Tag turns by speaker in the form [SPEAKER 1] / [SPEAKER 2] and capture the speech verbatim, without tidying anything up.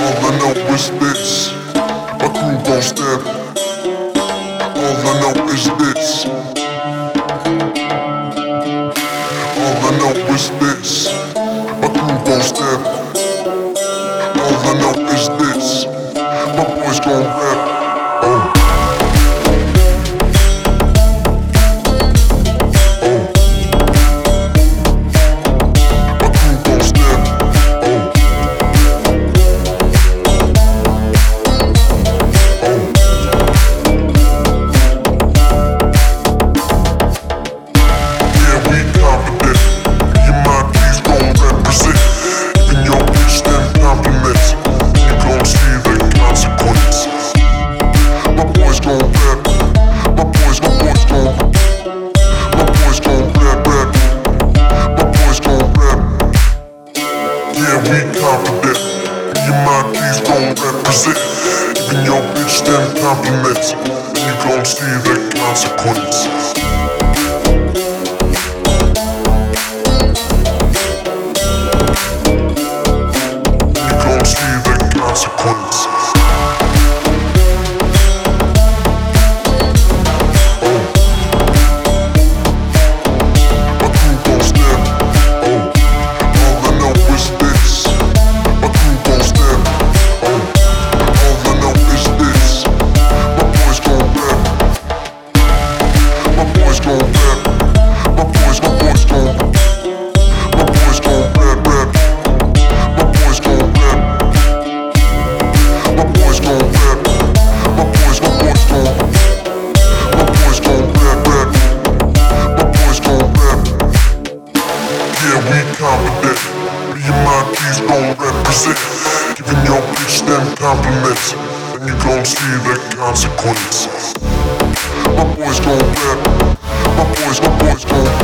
[SPEAKER 1] All I know is this, my crew gon' step. All I know is this. All I know is this, my crew gon' step. All I know is this, my boys gon' rap. Oh. Represent. Even your bitch them compliments, and you gon' see the consequence. You gon' see the consequence. Confident, me and my keys gon' represent. Giving your bitch them compliments, and you gon' see the consequence. My boys gon' rap, my boys, my boys gon'